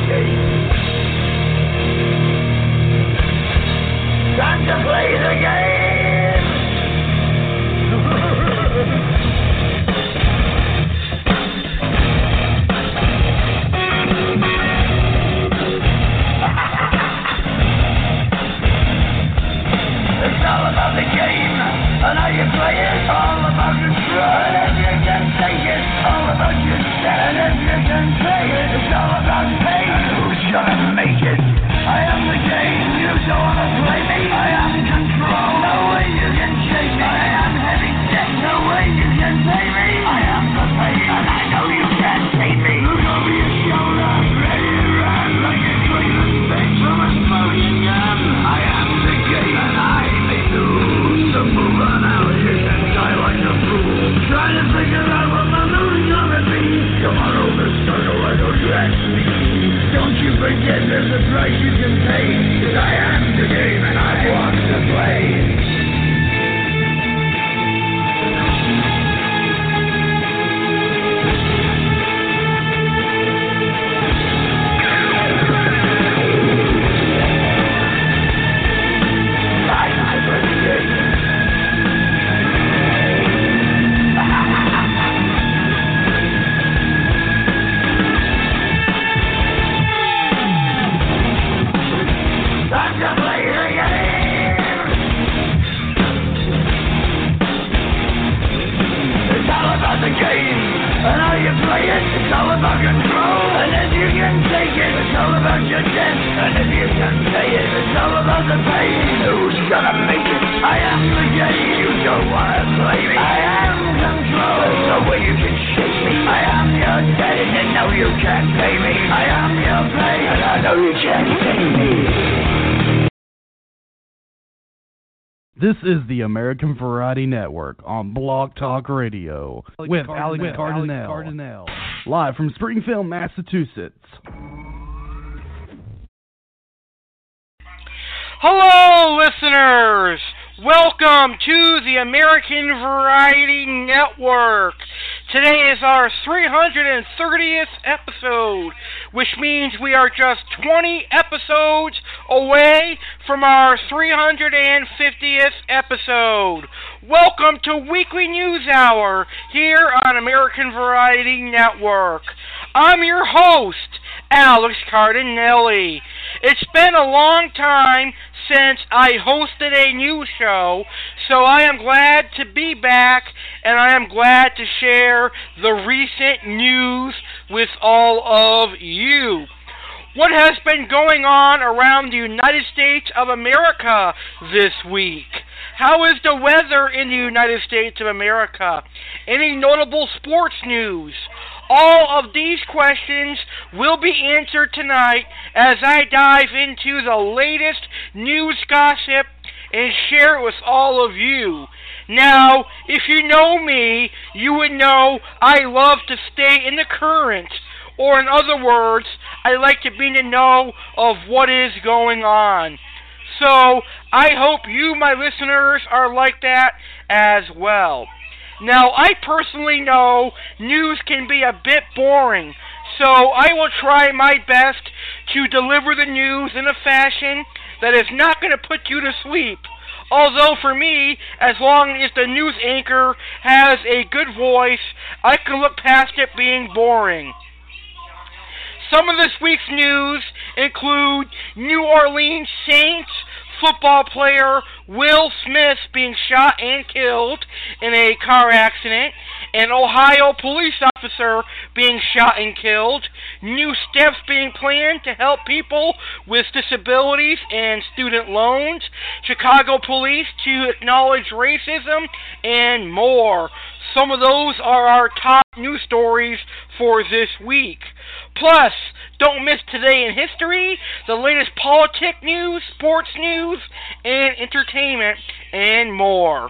game. Time to play the game. It's all about the game and how you play it. All about control and if you can take it. All about your set and if you can play it. It's all about pain and who's gonna make it. I am the game, you don't wanna play me. I am control, no way you can shake me. I am heavy debt, no way you can pay me. I am the pain and I know you can't take me. Look over your shoulder, ready to run like a Cleveland bench from a smoking gun. I am the game and I may lose. So move on out here and die like a fool. Trying to figure out what my mood's gonna be. Come on over, struggle, why don't you ask me? Don't you forget there's a price you can pay. 'Cause I am the game and I want to play. The game and how you play it. It's all about control and if you can take it. It's all about your debt and if you can pay it. It's all about the pain. Who's gonna make it? I am the game. You don't wanna play me. I am control. There's no way you can shake me. I am your debt and you know you can't pay me. I am your pain and I know you can't take me. This is the American Variety Network on Blog Talk Radio with Alex Cardinale, live from Springfield, Massachusetts. Hello, listeners! Welcome to the American Variety Network. Today is our 330th episode, which means we are just 20 episodes away from our 350th episode. Welcome to Weekly News Hour here on American Variety Network. I'm your host, Alex Cardinale. It's been a long time since I hosted a news show, so I am glad to be back, and I am glad to share the recent news with all of you. What has been going on around the United States of America this week? How is the weather in the United States of America? Any notable sports news? All of these questions will be answered tonight as I dive into the latest news gossip and share it with all of you. Now, if you know me, you would know I love to stay in the current, or in other words, I like to be in the know of what is going on. So, I hope you, my listeners, are like that as well. Now, I personally know news can be a bit boring, so I will try my best to deliver the news in a fashion that is not going to put you to sleep. Although for me, as long as the news anchor has a good voice, I can look past it being boring. Some of this week's news include New Orleans Saints football player Will Smith being shot and killed in a car accident, an Ohio police officer being shot and killed, new steps being planned to help people with disabilities and student loans, Chicago police to acknowledge racism, and more. Some of those are our top news stories for this week. Plus, don't miss Today in History, the latest politic news, sports news, and entertainment, and more.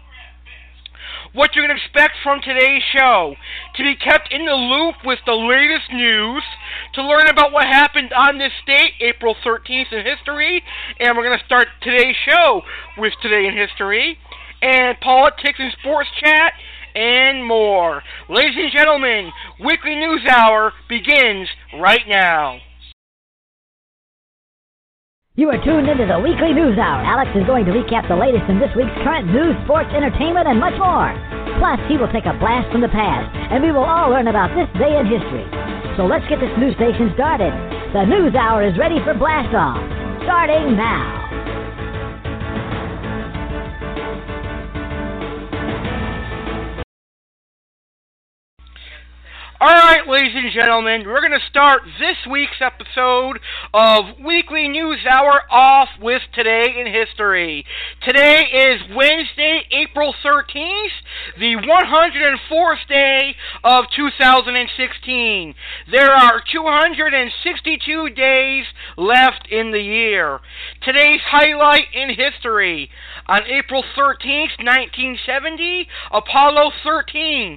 What you can expect from today's show: to be kept in the loop with the latest news, to learn about what happened on this date, April 13th in history, and we're going to start today's show with Today in History, and politics and sports chat, and more. Ladies and gentlemen, Weekly News Hour begins right now. You are tuned into the Weekly News Hour. Alex is going to recap the latest in this week's current news, sports, entertainment, and much more. Plus, he will take a blast from the past, and we will all learn about this day in history. So let's get this news station started. The News Hour is ready for blast off, starting now. Alright, ladies and gentlemen, we're going to start this week's episode of Weekly News Hour off with Today in History. Today is Wednesday, April 13th, the 104th day of 2016. There are 262 days left in the year. Today's highlight in history. On April 13th, 1970, Apollo 13,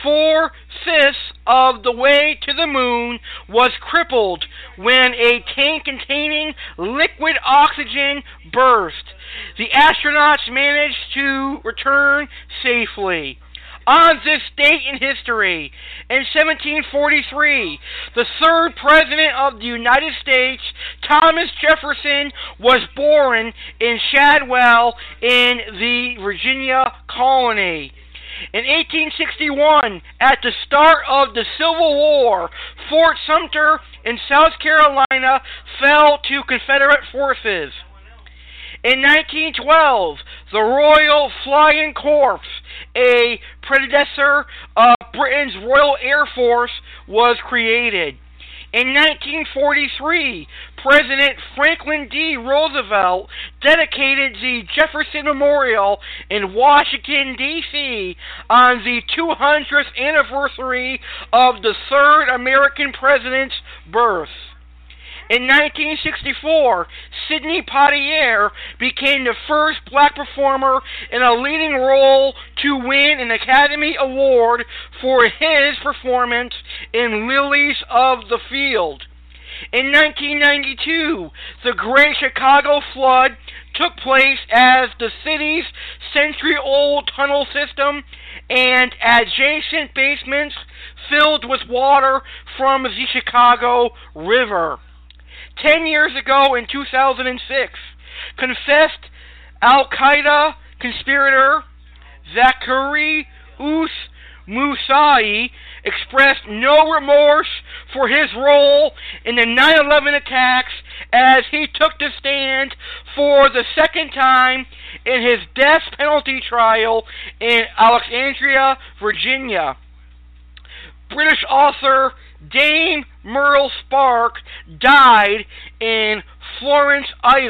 4/5 of the way to the moon, was crippled when a tank containing liquid oxygen burst. The astronauts managed to return safely. On this date in history, in 1743, the third president of the United States, Thomas Jefferson, was born in Shadwell in the Virginia colony. In 1861, at the start of the Civil War, Fort Sumter in South Carolina fell to Confederate forces. In 1912, the Royal Flying Corps, a predecessor of Britain's Royal Air Force, was created. In 1943, President Franklin D. Roosevelt dedicated the Jefferson Memorial in Washington, D.C. on the 200th anniversary of the third American president's birth. In 1964, Sidney Poitier became the first black performer in a leading role to win an Academy Award for his performance in Lilies of the Field. In 1992, the Great Chicago Flood took place as the city's century-old tunnel system and adjacent basements filled with water from the Chicago River. 10 years ago, in 2006, confessed Al-Qaeda conspirator Zachary Musawi expressed no remorse for his role in the 9/11 attacks as he took the stand for the second time in his death penalty trial in Alexandria, Virginia. British author Dame Muriel Spark died in Florence,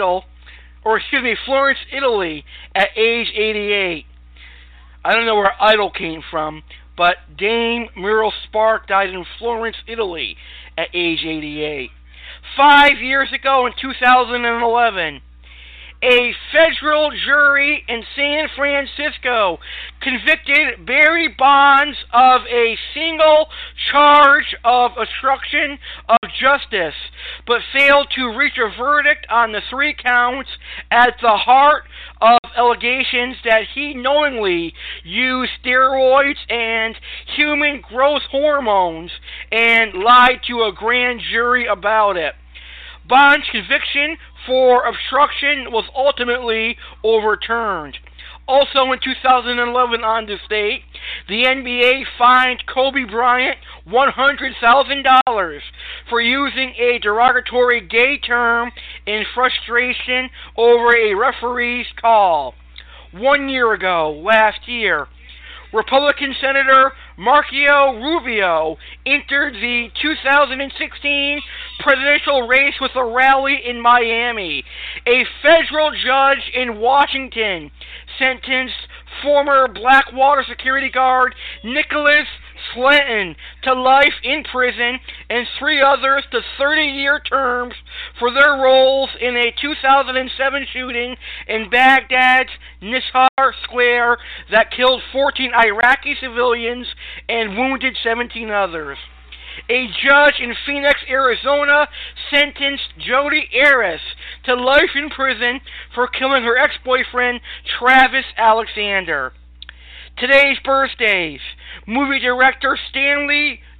Italy at age 88. I don't know where idol came from, but Dame Muriel Spark died in Florence, Italy at age 88. 5 years ago in 2011, a federal jury in San Francisco convicted Barry Bonds of a single charge of obstruction of justice, but failed to reach a verdict on the 3 counts at the heart of allegations that he knowingly used steroids and human growth hormones and lied to a grand jury about it. Bond's conviction for obstruction was ultimately overturned. Also in 2011 on this date, the NBA fined Kobe Bryant $100,000 for using a derogatory gay term in frustration over a referee's call. 1 year ago, last year, Republican Senator Marco Rubio entered the 2016 presidential race with a rally in Miami. A federal judge in Washington sentenced former Blackwater security guard Nicholas Slenton to life in prison and 3 others to 30-year terms for their roles in a 2007 shooting in Baghdad's Nisar Square that killed 14 Iraqi civilians and wounded 17 others. A judge in Phoenix, Arizona, sentenced Jodi Arias to life in prison for killing her ex-boyfriend, Travis Alexander. Today's birthdays: movie director Stanley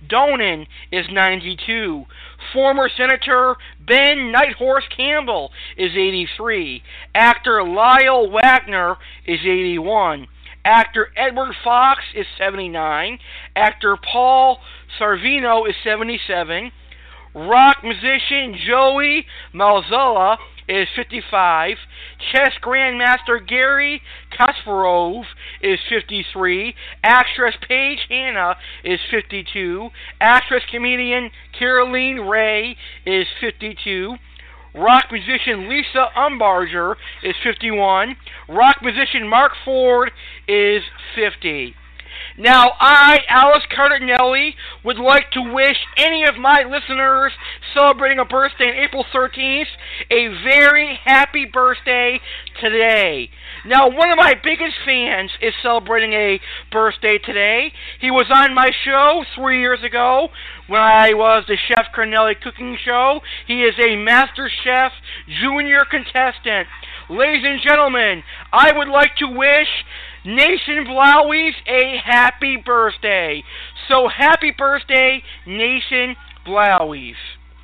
Donen is 92. Former Senator Ben Nighthorse Campbell is 83. Actor Lyle Wagner is 81. Actor Edward Fox is 79. Actor Paul Sorvino is 77. Rock musician Joey Malzella is 55. Chess grandmaster Gary Kasparov is 53. Actress Paige Hanna is 52. Actress comedian Caroline Ray is 52. Rock musician Lisa Umbarger is 51. Rock musician Mark Ford is 50. Now, I, Alice Cardinelli, would like to wish any of my listeners celebrating a birthday on April 13th a very happy birthday today. Now, one of my biggest fans is celebrating a birthday today. He was on my show 3 years ago when I was the Chef Cardinelli Cooking Show. He is a Master Chef Junior contestant. Ladies and gentlemen, I would like to wish Nation Blowies a happy birthday. So happy birthday, Nation Blowies.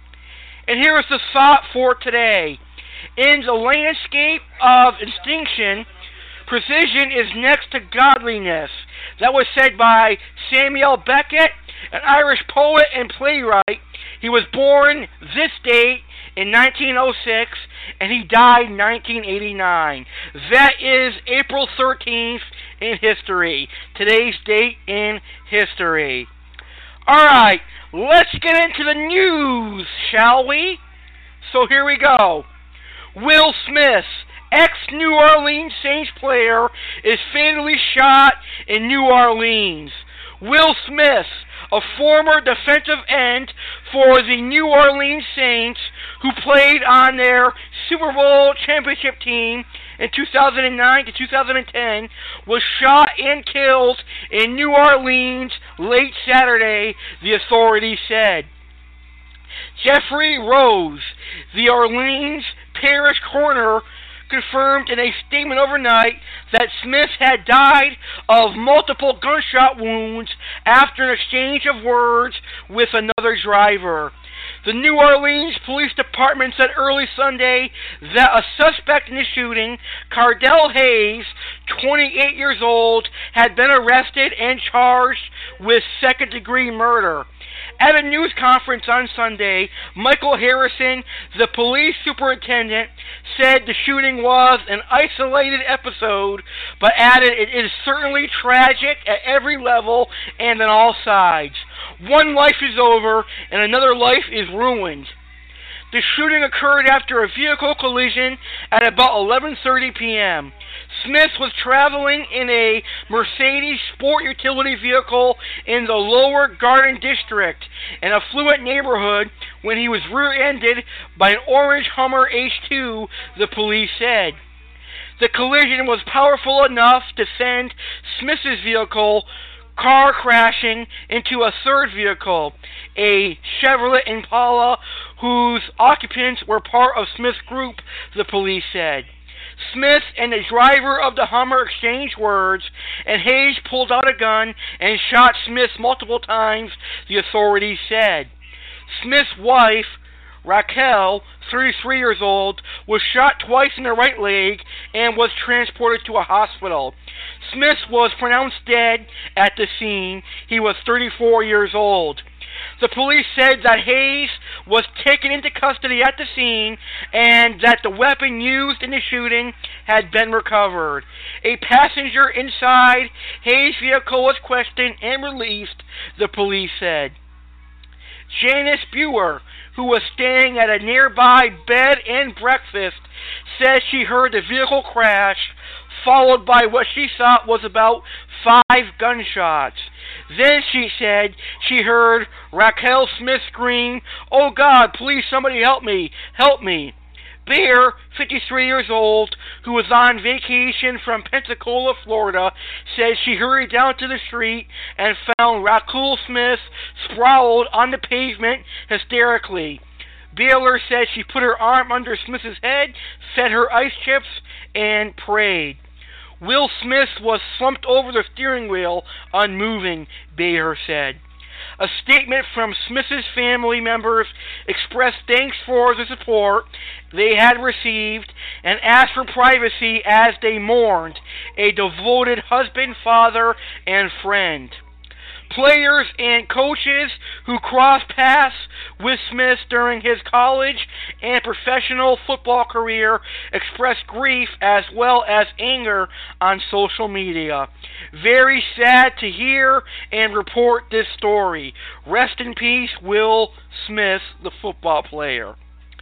And here is the thought for today. In the landscape of extinction, precision is next to godliness. That was said by Samuel Beckett, an Irish poet and playwright. He was born this date in 1906, and he died in 1989. That is April 13th in history. Today's date in history. Alright, let's get into the news, shall we? So here we go. Will Smith, ex-New Orleans Saints player, is fatally shot in New Orleans. Will Smith, a former defensive end for the New Orleans Saints, who played on their Super Bowl championship team in 2009 to 2010, was shot and killed in New Orleans late Saturday, the authorities said. Jeffrey Rose, the Orleans Parish coroner, confirmed in a statement overnight that Smith had died of multiple gunshot wounds after an exchange of words with another driver. The New Orleans Police Department said early Sunday that a suspect in the shooting, Cardell Hayes, 28 years old, had been arrested and charged with second-degree murder. At a news conference on Sunday, Michael Harrison, the police superintendent, said the shooting was an isolated episode, but added it is certainly tragic at every level and on all sides. One life is over and another life is ruined. The shooting occurred after a vehicle collision at about 11:30 p.m. Smith was traveling in a Mercedes sport utility vehicle in the Lower Garden District, an affluent neighborhood, when he was rear-ended by an orange Hummer H2, the police said. The collision was powerful enough to send Smith's vehicle car crashing into a third vehicle, a Chevrolet Impala, whose occupants were part of Smith's group, the police said. Smith and the driver of the Hummer exchanged words, and Hayes pulled out a gun and shot Smith multiple times, the authorities said. Smith's wife, Raquel, 33 years old, was shot twice in the right leg and was transported to a hospital. Smith was pronounced dead at the scene. He was 34 years old. The police said that Hayes was taken into custody at the scene and that the weapon used in the shooting had been recovered. A passenger inside Hayes' vehicle was questioned and released, the police said. Janice Buer, who was staying at a nearby bed and breakfast, said she heard the vehicle crash, followed by what she thought was about 5 gunshots. Then she said she heard Raquel Smith scream, "Oh God, please somebody help me, help me." Bear, 53 years old, who was on vacation from Pensacola, Florida, said she hurried down to the street and found Raquel Smith sprawled on the pavement hysterically. Baylor said she put her arm under Smith's head, fed her ice chips, and prayed. Will Smith was slumped over the steering wheel, unmoving, Bayer said. A statement from Smith's family members expressed thanks for the support they had received and asked for privacy as they mourned a devoted husband, father, and friend. Players and coaches who crossed paths with Smith during his college and professional football career expressed grief as well as anger on social media. Very sad to hear and report this story. Rest in peace, Will Smith, the football player.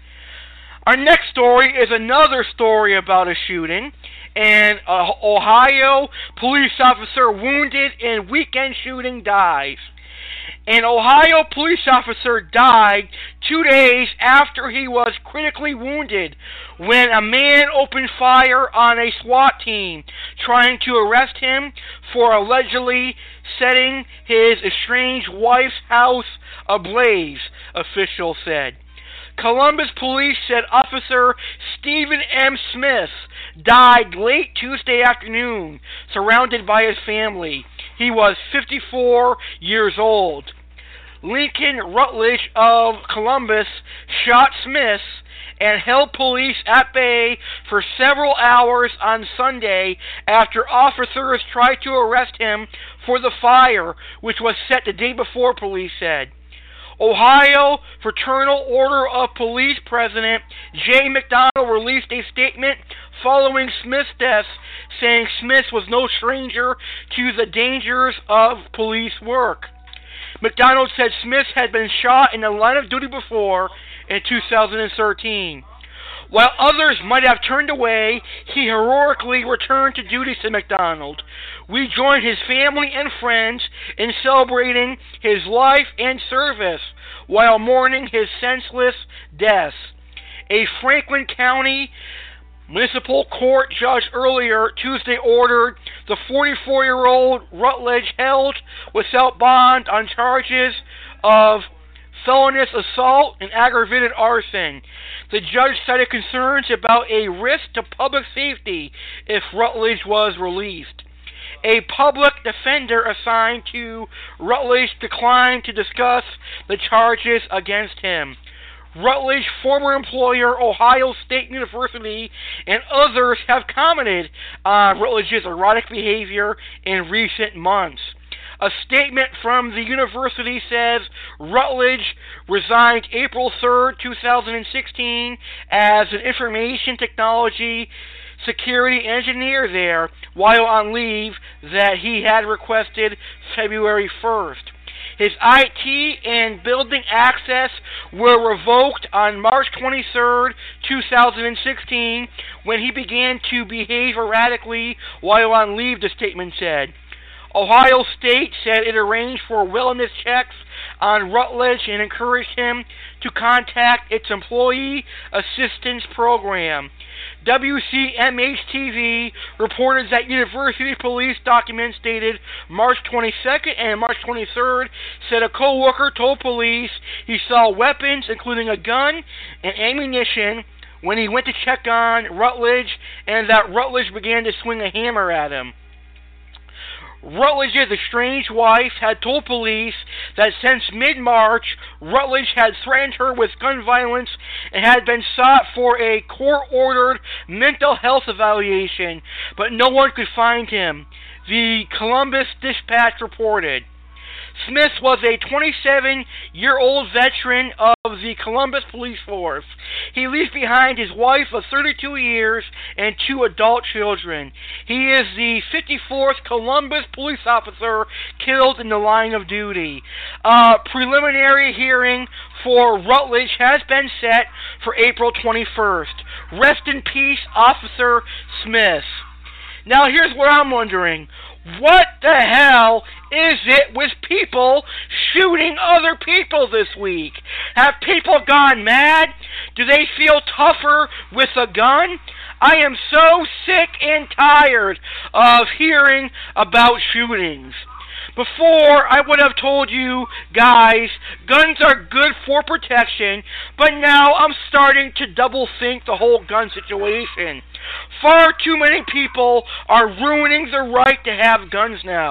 Our next story is another story about a shooting. An Ohio police officer wounded in weekend shooting dies. An Ohio police officer died 2 days after he was critically wounded when a man opened fire on a SWAT team trying to arrest him for allegedly setting his estranged wife's house ablaze, officials said. Columbus police said Officer Stephen M. Smith died late Tuesday afternoon, surrounded by his family. He was 54 years old. Lincoln Rutledge of Columbus shot Smith and held police at bay for several hours on Sunday after officers tried to arrest him for the fire, which was set the day before, police said. Ohio Fraternal Order of Police President Jay McDonald released a statement following Smith's death, saying Smith was no stranger to the dangers of police work. McDonald said Smith had been shot in the line of duty before in 2013. While others might have turned away, he heroically returned to duty, said McDonald. We join his family and friends in celebrating his life and service while mourning his senseless death. A Franklin County Municipal Court judge earlier Tuesday ordered the 44-year-old Rutledge held without bond on charges of felonious assault and aggravated arson. The judge cited concerns about a risk to public safety if Rutledge was released. A public defender assigned to Rutledge declined to discuss the charges against him. Rutledge's former employer, Ohio State University, and others have commented on Rutledge's erratic behavior in recent months. A statement from the university says Rutledge resigned April 3, 2016 as an information technology security engineer there while on leave that he had requested February 1st. His IT and building access were revoked on March 23, 2016 when he began to behave erratically while on leave, the statement said. Ohio State said it arranged for wellness checks on Rutledge and encouraged him to contact its employee assistance program. WCMH-TV reported that university police documents dated March 22nd and March 23rd said a co-worker told police he saw weapons, including a gun and ammunition, when he went to check on Rutledge, and that Rutledge began to swing a hammer at him. Rutledge's estranged wife had told police that since mid-March, Rutledge had threatened her with gun violence and had been sought for a court-ordered mental health evaluation, but no one could find him, the Columbus Dispatch reported. Smith was a 27-year-old veteran of the Columbus Police Force. He leaves behind his wife of 32 years and 2 adult children. He is the 54th Columbus police officer killed in the line of duty. A preliminary hearing for Rutledge has been set for April 21st. Rest in peace, Officer Smith. Now here's what I'm wondering. What the hell is it with people shooting other people this week? Have people gone mad? Do they feel tougher with a gun? I am so sick and tired of hearing about shootings. Before, I would have told you, guys, guns are good for protection, but now I'm starting to double think the whole gun situation. Far too many people are ruining the right to have guns now.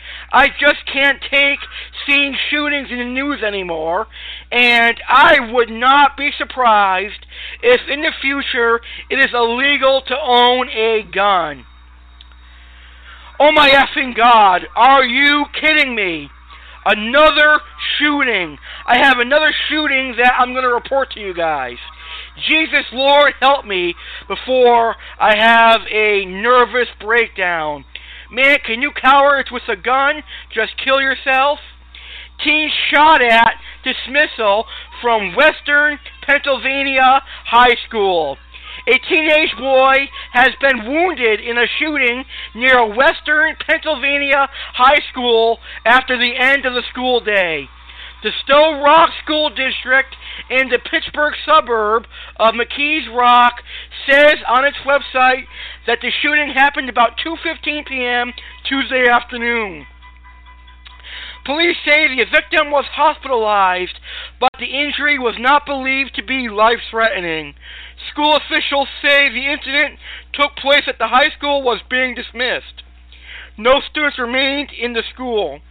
I just can't take seeing shootings in the news anymore, and I would not be surprised if in the future it is illegal to own a gun. Oh my effing God, are you kidding me? Another shooting. I have another shooting that I'm going to report to you guys. Jesus, Lord, help me before I have a nervous breakdown. Man, can you cowards with a gun just kill yourself? Teen shot at dismissal from Western Pennsylvania High School. A teenage boy has been wounded in a shooting near a Western Pennsylvania high school after the end of the school day. The Stowe Rock School District in the Pittsburgh suburb of McKees Rock says on its website that the shooting happened about 2:15 p.m. Tuesday afternoon. Police say the victim was hospitalized, but the injury was not believed to be life-threatening. School officials say the incident took place at the high school was being dismissed. No students remained in the school.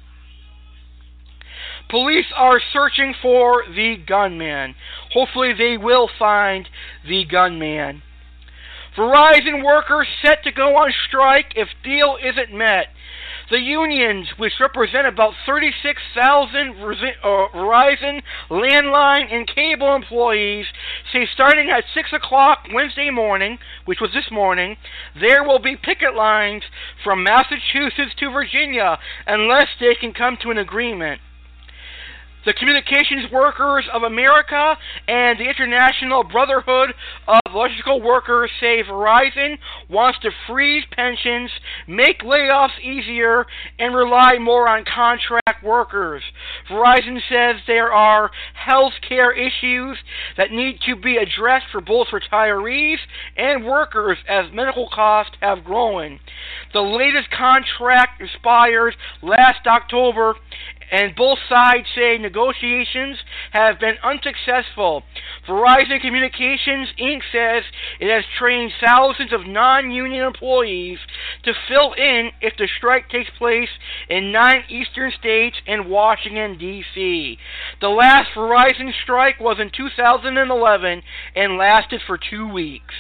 Police are searching for the gunman. Hopefully they will find the gunman. Verizon workers set to go on strike if deal isn't met. The unions, which represent about 36,000 Verizon landline and cable employees, say starting at 6 o'clock Wednesday morning, which was this morning, there will be picket lines from Massachusetts to Virginia unless they can come to an agreement. The Communications Workers of America and the International Brotherhood of Electrical Workers say Verizon wants to freeze pensions, make layoffs easier, and rely more on contract workers. Verizon says there are health care issues that need to be addressed for both retirees and workers as medical costs have grown. The latest contract expires last October, and both sides say negotiations have been unsuccessful. Verizon Communications, Inc. says it has trained thousands of non-union employees to fill in if the strike takes place in 9 eastern states and Washington, D.C. The last Verizon strike was in 2011 and lasted for 2 weeks.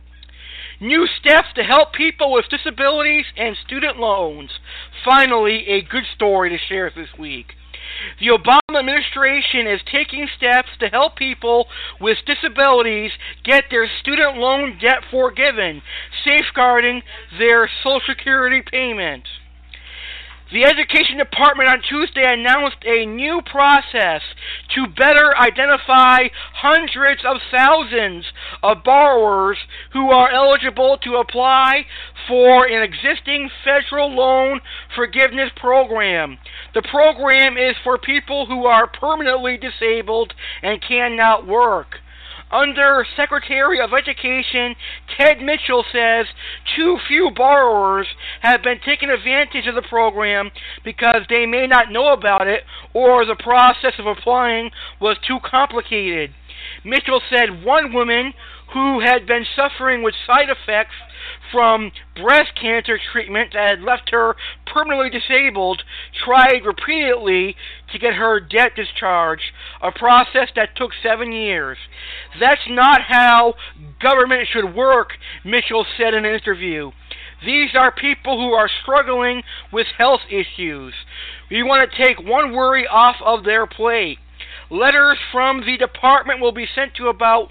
New steps to help people with disabilities and student loans. Finally, a good story to share this week. The Obama administration is taking steps to help people with disabilities get their student loan debt forgiven, safeguarding their Social Security payments. The Education Department on Tuesday announced a new process to better identify hundreds of thousands of borrowers who are eligible to apply for an existing federal loan forgiveness program. The program is for people who are permanently disabled and cannot work. Under Secretary of Education Ted Mitchell says too few borrowers have been taking advantage of the program because they may not know about it or the process of applying was too complicated. Mitchell said one woman who had been suffering with side effects from breast cancer treatment that had left her permanently disabled tried repeatedly to get her debt discharged, a process that took 7 years. That's not how government should work, Mitchell said in an interview. These are people who are struggling with health issues. We want to take one worry off of their plate. Letters from the department will be sent to about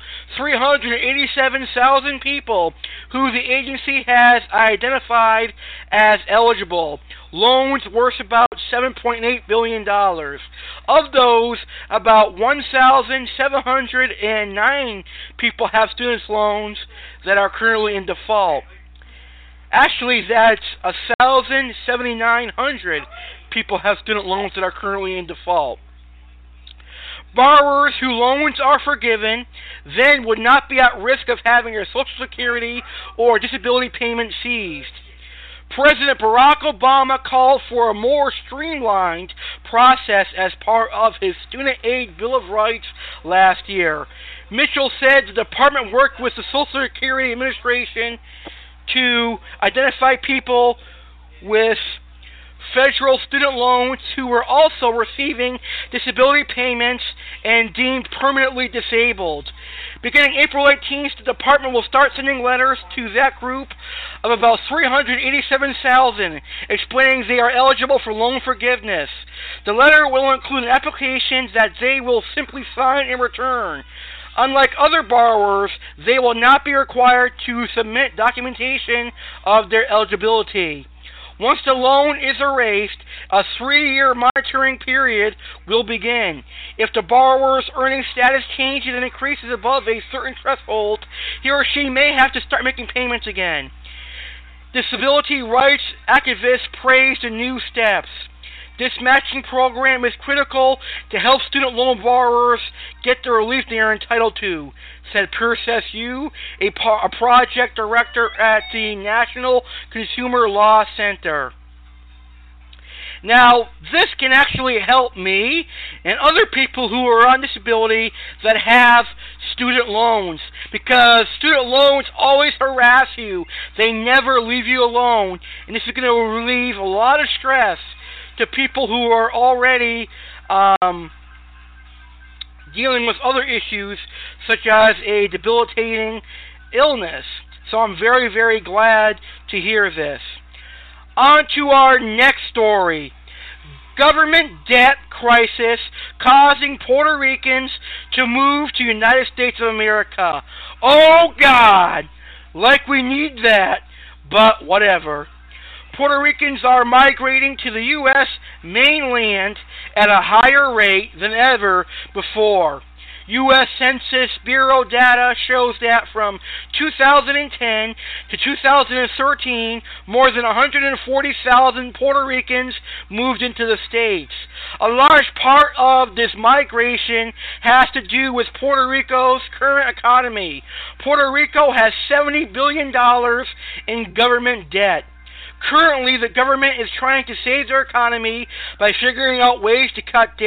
387,000 people who the agency has identified as eligible. Loans worth about $7.8 billion. Of those, about 1,709 people have student loans that are currently in default. Actually, that's 1,709 people have student loans that are currently in default. Borrowers whose loans are forgiven then would not be at risk of having their Social Security or disability payment seized. President Barack Obama called for a more streamlined process as part of his Student Aid Bill of Rights last year. Mitchell said the department worked with the Social Security Administration to identify people with federal student loans who were also receiving disability payments and deemed permanently disabled. Beginning April 18th, the department will start sending letters to that group of about 387,000 explaining they are eligible for loan forgiveness. The letter will include an application that they will simply sign and return. Unlike other borrowers, they will not be required to submit documentation of their eligibility. Once the loan is erased, a 3-year monitoring period will begin. If the borrower's earning status changes and increases above a certain threshold, he or she may have to start making payments again. Disability rights activists praise the new steps. This matching program is critical to help student loan borrowers get the relief they are entitled to, said Pierce S.U., a project director at the National Consumer Law Center. Now, this can actually help me and other people who are on disability that have student loans, because student loans always harass you. They never leave you alone, and this is going to relieve a lot of stress to people who are already dealing with other issues such as a debilitating illness. So I'm very, very glad to hear this. On to our next story. Government debt crisis causing Puerto Ricans to move to United States of America. Oh God! Like we need that, but whatever. Puerto Ricans are migrating to the U.S. mainland at a higher rate than ever before. U.S. Census Bureau data shows that from 2010 to 2013, more than 140,000 Puerto Ricans moved into the States. A large part of this migration has to do with Puerto Rico's current economy. Puerto Rico has $70 billion in government debt. Currently, the government is trying to save their economy by figuring out ways to cut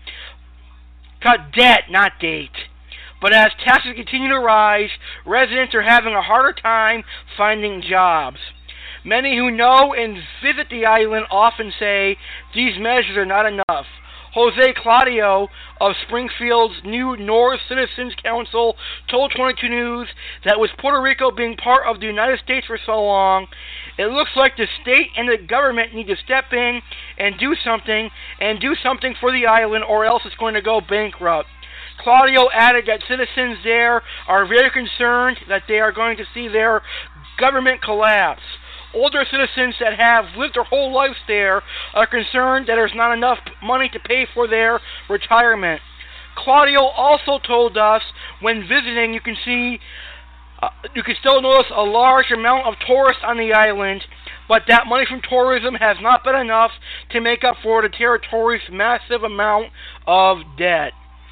debt, not date. But as taxes continue to rise, residents are having a harder time finding jobs. Many who know and visit the island often say these measures are not enough. Jose Claudio of Springfield's new North Citizens Council told 22 News that with Puerto Rico being part of the United States for so long, it looks like the state and the government need to step in and do something for the island, or else it's going to go bankrupt. Claudio added that citizens there are very concerned that they are going to see their government collapse. Older citizens that have lived their whole lives there are concerned that there's not enough money to pay for their retirement. Claudio also told us when visiting you can still notice a large amount of tourists on the island, but that money from tourism has not been enough to make up for the territory's massive amount of debt.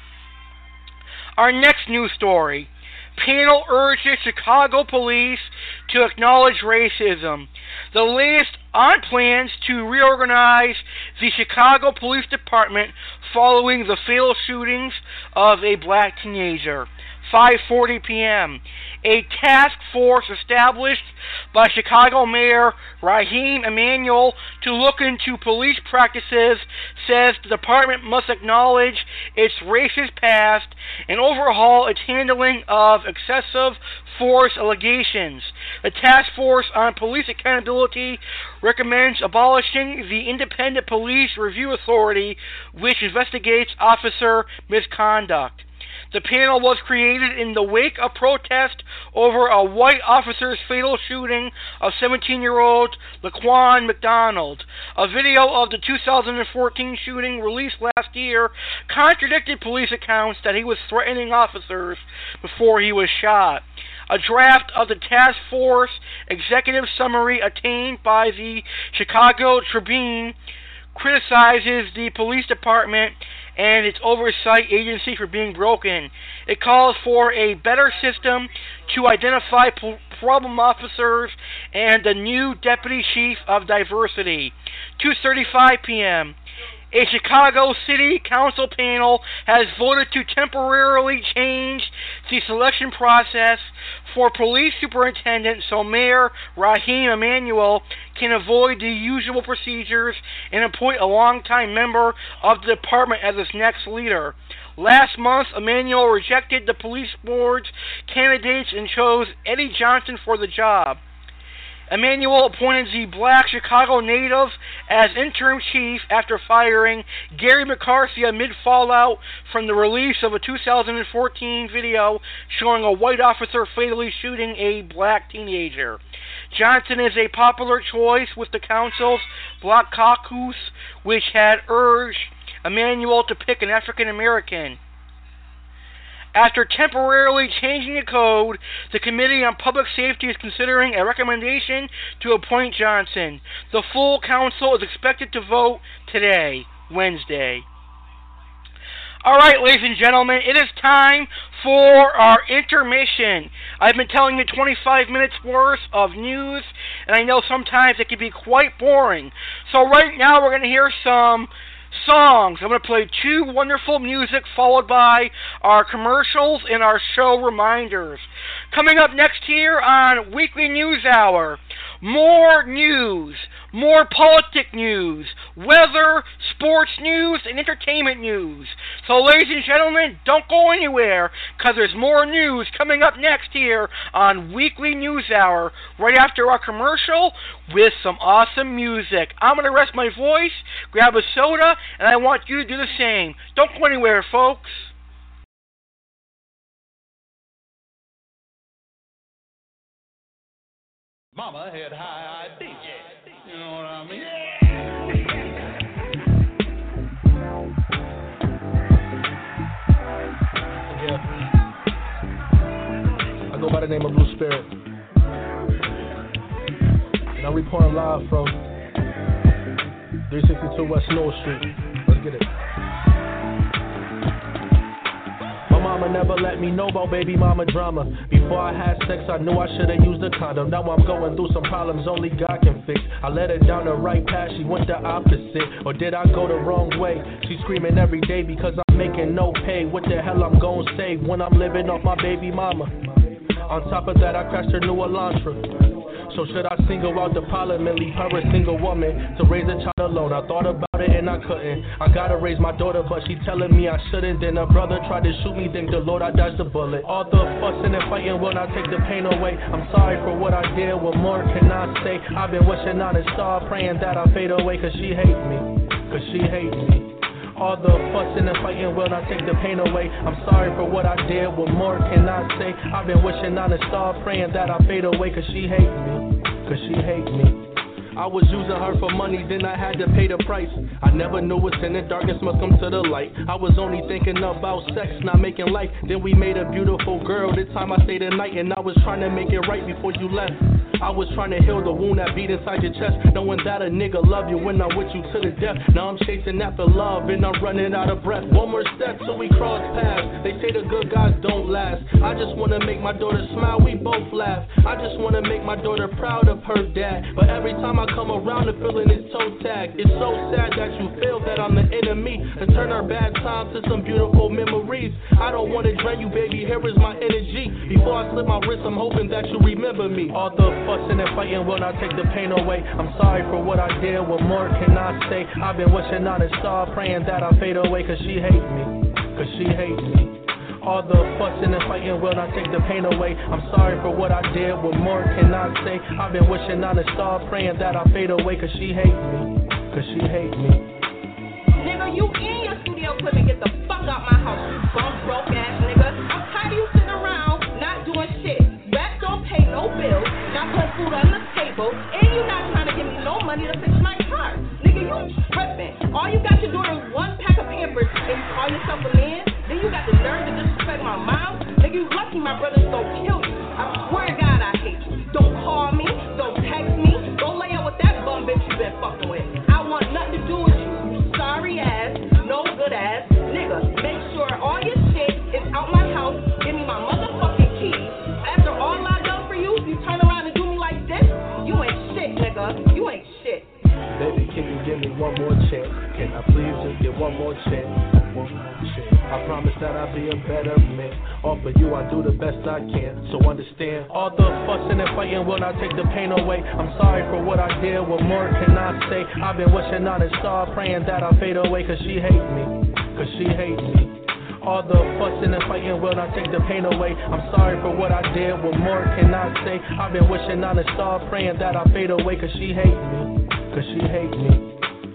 Our next news story. Panel urges Chicago police to acknowledge racism. The latest on plans to reorganize the Chicago Police Department following the fatal shootings of a black teenager. 5:40 p.m. A task force established by Chicago Mayor Raheem Emanuel to look into police practices says the department must acknowledge its racist past and overhaul its handling of excessive force allegations. The Task Force on Police Accountability recommends abolishing the Independent Police Review Authority, which investigates officer misconduct. The panel was created in the wake of protest over a white officer's fatal shooting of 17-year-old Laquan McDonald. A video of the 2014 shooting released last year contradicted police accounts that he was threatening officers before he was shot. A draft of the task force executive summary obtained by the Chicago Tribune criticizes the police department and its oversight agency for being broken. It calls for a better system to identify problem officers and a new deputy chief of diversity. 2:35 p.m. A Chicago City Council panel has voted to temporarily change the selection process for Police Superintendent so Mayor Raheem Emanuel can avoid the usual procedures and appoint a longtime member of the department as its next leader. Last month, Emanuel rejected the police board's candidates and chose Eddie Johnson for the job. Emanuel appointed the black Chicago native as interim chief after firing Gary McCarthy amid fallout from the release of a 2014 video showing a white officer fatally shooting a black teenager. Johnson is a popular choice with the council's Black Caucus, which had urged Emanuel to pick an African American. After temporarily changing the code, the Committee on Public Safety is considering a recommendation to appoint Johnson. The full council is expected to vote today, Wednesday. Alright, ladies and gentlemen, it is time for our intermission. I've been telling you 25 minutes worth of news, and I know sometimes it can be quite boring. So right now we're going to hear some songs. I'm going to play two wonderful music followed by our commercials and our show reminders. Coming up next here on Weekly News Hour, more news, more politic news, weather, sports news, and entertainment news. So ladies and gentlemen, don't go anywhere, because there's more news coming up next here on Weekly News Hour, right after our commercial with some awesome music. I'm going to rest my voice, grab a soda, and I want you to do the same. Don't go anywhere, folks. Mama had high ideas. You know what I mean? Yeah. I go by the name of Blue Spirit. And I'm reporting live from 362 West Snow Street. Let's get it. Mama never let me know about baby mama drama. Before I had sex, I knew I should've used a condom. Now I'm going through some problems only God can fix. I led her down the right path, she went the opposite. Or did I go the wrong way? She's screaming every day because I'm making no pay. What the hell I'm gonna say when I'm living off my baby mama? On top of that, I crashed her new Elantra. So should I single out the parliament, leave her a single woman to raise a child alone? I thought about it and I couldn't. I gotta raise my daughter, but she telling me I shouldn't. Then her brother tried to shoot me, thank the Lord I dodged the bullet. All the fussing and fighting will not take the pain away. I'm sorry for what I did, what more can I say? I've been wishing on a star, praying that I fade away, cause she hates me, cause she hates me. All the fussing and fighting will not take the pain away. I'm sorry for what I did, what more can I say? I've been wishing on a star, praying that I fade away, cause she hates me, cause she hates me. I was using her for money, then I had to pay the price. I never knew what's in the darkness must come to the light. I was only thinking about sex, not making life. Then we made a beautiful girl. This time I stayed the night and I was trying to make it right before you left. I was trying to heal the wound that beat inside your chest, knowing that a nigga love you when I'm with you to the death. Now I'm chasing after love and I'm running out of breath. One more step till we cross paths. They say the good guys don't last. I just wanna make my daughter smile, we both laugh. I just wanna make my daughter proud of her dad. But every time I come around, the feeling is toe tag. It's so sad that you feel that I'm the enemy and turn our bad times to some beautiful memories. I don't wanna drain you, baby, here is my energy. Before I slip my wrist, I'm hoping that you remember me. All the fussing and fighting will not take the pain away. I'm sorry for what I did, what more can I say? I've been wishing on a star, praying that I fade away, cause she hates me, cause she hates me. All the fussing and fighting will not take the pain away. I'm sorry for what I did, what more can I say? I've been wishing on a star, praying that I fade away, cause she hates me, cause she hates me. Nigga, you in your studio equipment, get the fuck out my house, you bum broke ass nigga. I'm tired of you sitting around, not doing shit. Rap don't pay no bills, not putting food on the table, and you not trying to give me no money to fix my car. Nigga, you tripping. All you got to do is one pack of Pampers and you call yourself a man? Then you got the nerve to disrespect my mom? Nigga, you lucky my brothers don't kill you. I swear to God I hate you. Don't call me, don't text me, don't lay out with that bum bitch you been fucking with. I want nothing to do with you, you sorry ass, no good ass. Nigga, make sure all your shit is out my house, give me my motherfucking keys. After all I done for you, you turn around and do me like this? You ain't shit, nigga, you ain't shit. Baby, can you give me one more chance? Can I please just get one more chance? One more chance. I promise that I'll be a better man. All for you, I do the best I can. So understand, all the fussing and fighting will not take the pain away. I'm sorry for what I did, what more can I say? I've been wishing on a star, praying that I fade away, cause she hate me, cause she hate me. All the fussing and fighting will not take the pain away. I'm sorry for what I did, what more can I say? I've been wishing on a star, praying that I fade away, cause she hate me, cause she hate me.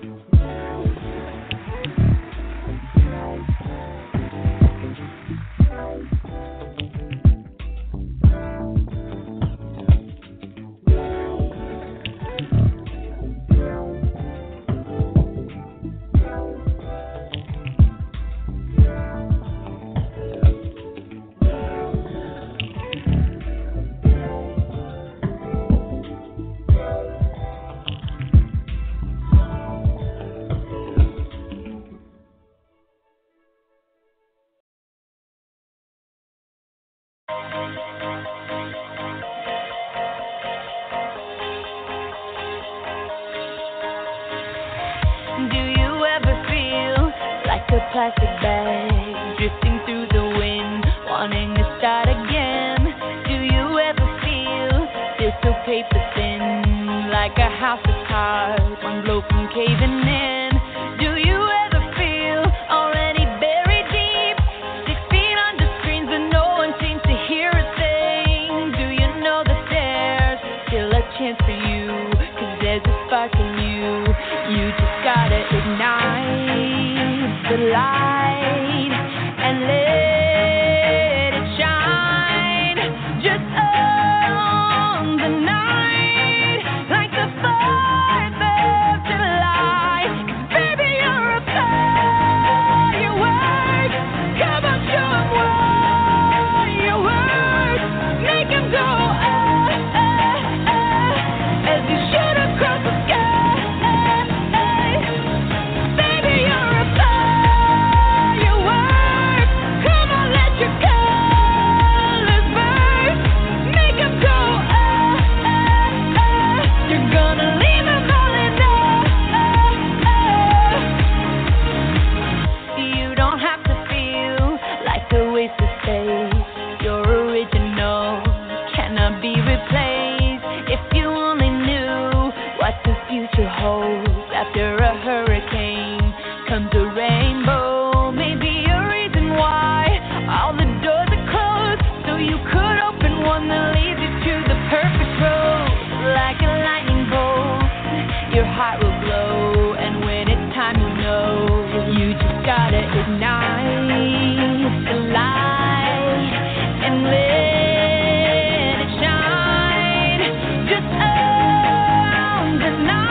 Plastic bag drifting through the wind, wanting to start again. Do you ever feel so paper thin, like a house of cards, one blow from caving in? Do you ever feel already buried deep, 6 feet under screens but no one seems to hear a thing? Do you know that there's still a chance for you, cause there's a spark in you? You just gotta ignite the light and let it shine just on the night, like the 4th of July. 'Cause baby, you're a firework. Come on, show 'em what you're worth. Make 'em go as you shoot across the sky. After a hurricane comes a rainbow, maybe a reason why all the doors are closed, so you could open one that leads you to the perfect road. Like a lightning bolt, your heart will glow, and when it's time you know, you just gotta ignite the light and let it shine just on the night.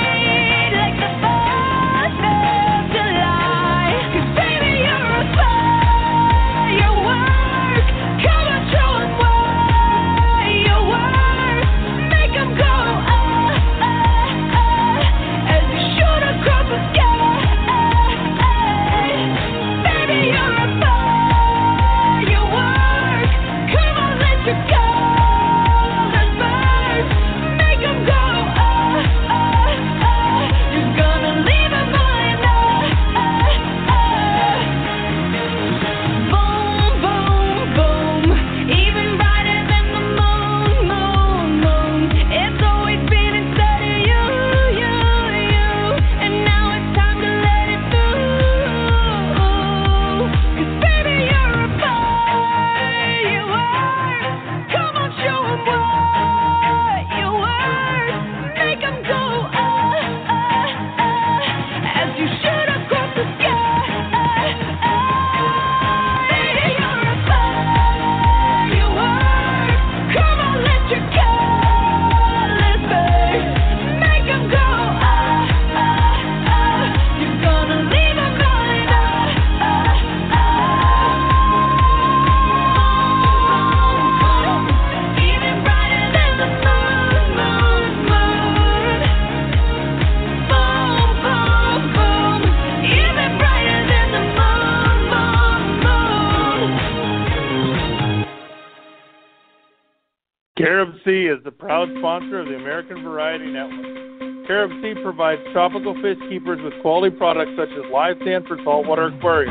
Carib Sea is the proud sponsor of the American Variety Network. Carib Sea provides tropical fish keepers with quality products such as live sand for saltwater aquariums.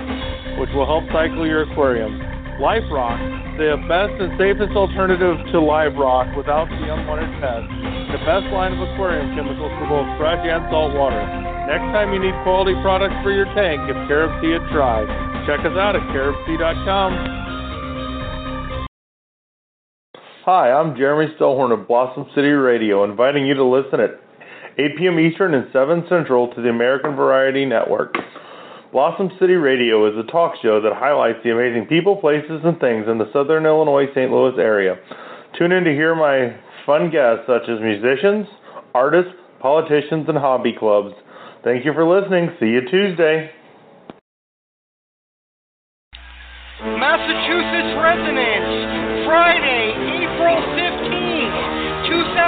which will help cycle your aquarium. Life Rock, the best and safest alternative to live rock without the unwanted pests. The best line of aquarium chemicals for both fresh and salt water. Next time you need quality products for your tank, give Carib Sea a try. Check us out at caribsea.com. Hi, I'm Jeremy Stellhorn of Blossom City Radio, inviting you to listen at 8 p.m. Eastern and 7 Central to the American Variety Network. Blossom City Radio is a talk show that highlights the amazing people, places, and things in the Southern Illinois, St. Louis area. Tune in to hear my fun guests such as musicians, artists, politicians, and hobby clubs. Thank you for listening. See you Tuesday. Massachusetts residents, Friday, April 15th,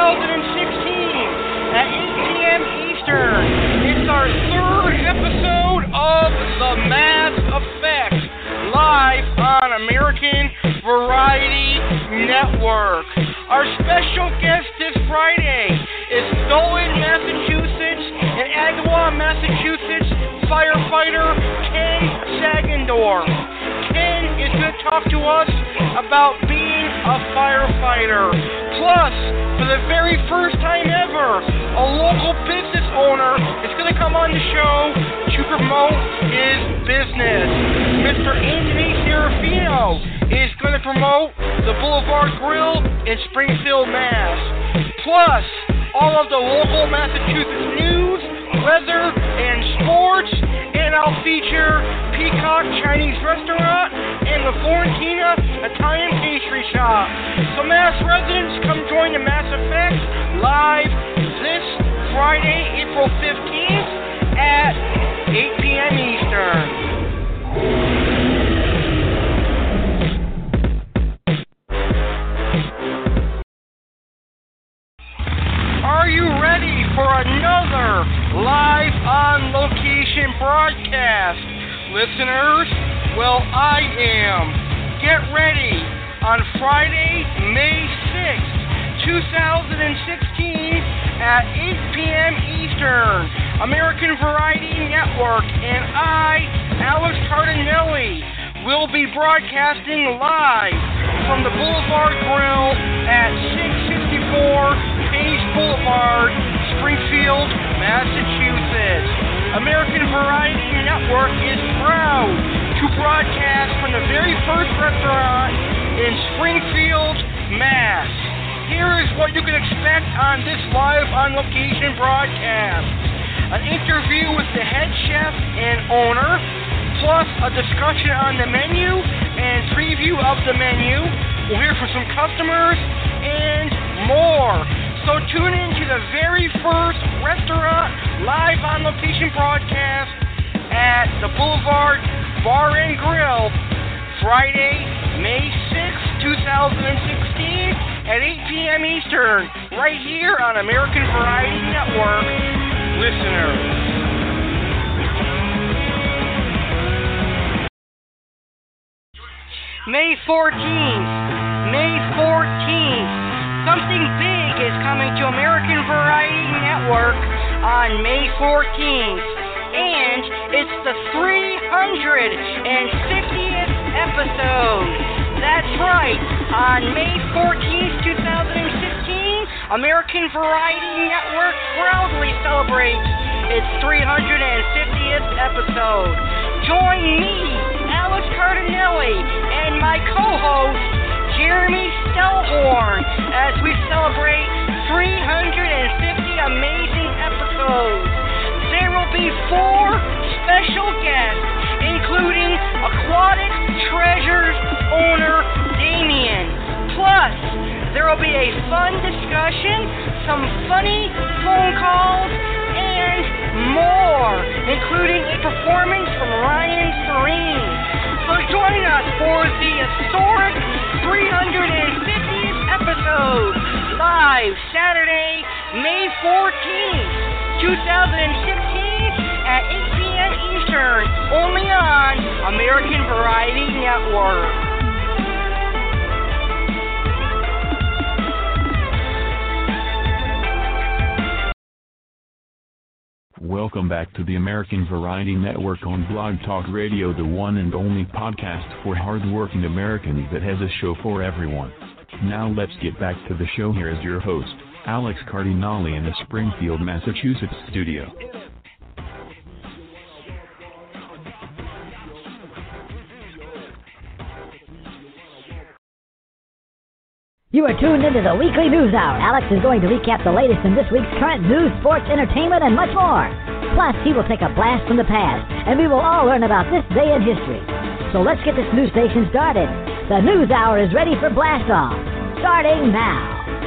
2016, at 8 p.m. Eastern. It's our third episode of The Mass Effect, live on American Variety Network. Our special guest this Friday is Nolan, Massachusetts, and Agawam, Massachusetts firefighter Ken Sagendorf. Ken is going to talk to us about being a firefighter. Plus, for the very first time ever, a local business owner is going to come on the show to promote his business. Mr. Anthony Serafino is going to promote the Boulevard Grill in Springfield, Mass. Plus, all of the local Massachusetts news, weather, and sports. And I'll feature Peacock Chinese Restaurant and La Florentina Italian Pastry Shop. So Mass residents, come join the Mass Effect live this Friday, April 15th at 8 p.m. Eastern. Are you ready for another live on location broadcast? Listeners, well, I am. Get ready on Friday, May 6th, 2016 at 8 p.m. Eastern. American Variety Network and I, Alex Cardinelli, will be broadcasting live from the Boulevard Grill at 664 Page Boulevard, Springfield, Massachusetts. American Variety Network is proud to broadcast from the very first restaurant in Springfield, Mass. Here is what you can expect on this live on location broadcast. An interview with the head chef and owner, plus a discussion on the menu and preview of the menu. We'll hear from some customers and more. So tune in to the very first restaurant live on location broadcast at the Boulevard Bar and Grill, Friday, May 6th, 2016 at 8 p.m. Eastern, right here on American Variety Network. Listeners. May 14th, something big is coming to American Variety Network on May 14th, and it's the 350th episode. That's right, on May 14th, 2016, American Variety Network proudly celebrates its 350th episode. Join me, Alex Cardinelli, and my co-host, Jeremy Stellhorn, as we celebrate 350 amazing episodes. There will be 4 special guests, including Aquatic Treasures owner Damien. Plus, there will be a fun discussion, some funny phone calls, and more, including a performance from Ryan Serene. So join us for the historic 350th episode, live Saturday, May 14th, 2016 at 8 p.m. Eastern, only on American Variety Network. Wealth welcome back to the American Variety Network on Blog Talk Radio, the one and only podcast for hardworking Americans that has a show for everyone. Now let's get back to the show. Here is your host, Alex Cardinale, in the Springfield, Massachusetts studio. You are tuned into the Weekly News Hour. Alex is going to recap the latest in this week's current news, sports, entertainment, and much more. Plus, he will take a blast from the past, and we will all learn about this day in history. So let's get this news station started. The News Hour is ready for blast off, starting now.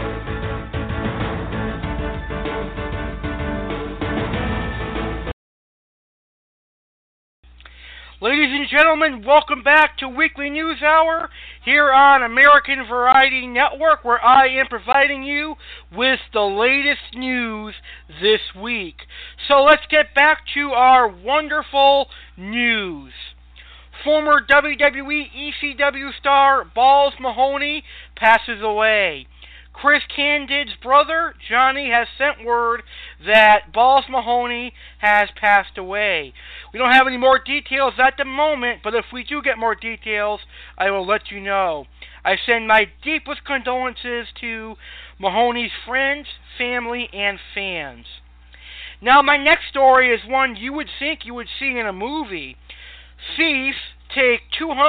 Ladies and gentlemen, welcome back to Weekly News Hour here on American Variety Network, where I am providing you with the latest news this week. So let's get back to our wonderful news. Former WWE ECW star Balls Mahoney passes away. Chris Candid's brother, Johnny, has sent word that Balls Mahoney has passed away. We don't have any more details at the moment, but if we do get more details, I will let you know. I send my deepest condolences to Mahoney's friends, family, and fans. Now, my next story is one you would think you would see in a movie. Thieves take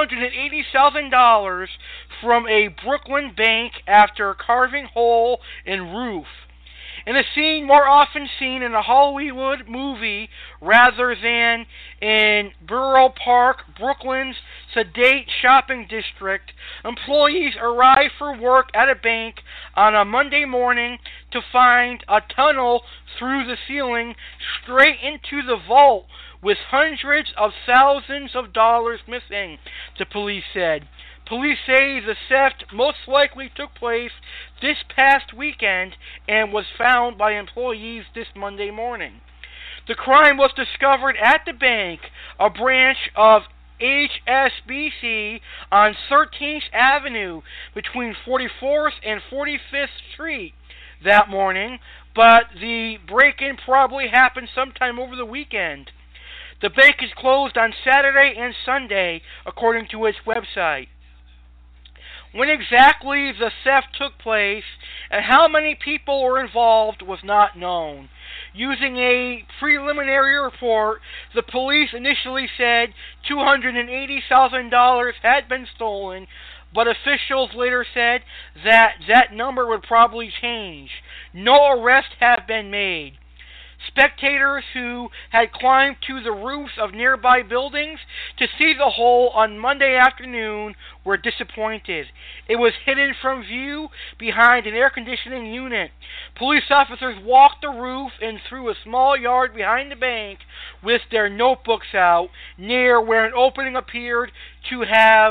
$280,000 from a Brooklyn bank after carving hole in roof. In a scene more often seen in a Hollywood movie rather than in Borough Park, Brooklyn's sedate shopping district, employees arrive for work at a bank on a Monday morning to find a tunnel through the ceiling straight into the vault with hundreds of thousands of dollars missing, the police said. Police say the theft most likely took place this past weekend and was found by employees this Monday morning. The crime was discovered at the bank, a branch of HSBC on 13th Avenue between 44th and 45th Street that morning, but the break-in probably happened sometime over the weekend. The bank is closed on Saturday and Sunday, according to its website. When exactly the theft took place and how many people were involved was not known. Using a preliminary report, the police initially said $280,000 had been stolen, but officials later said that number would probably change. No arrests have been made. Spectators who had climbed to the roofs of nearby buildings to see the hole on Monday afternoon were disappointed. It was hidden from view behind an air conditioning unit. Police officers walked the roof and through a small yard behind the bank with their notebooks out, near where an opening appeared to have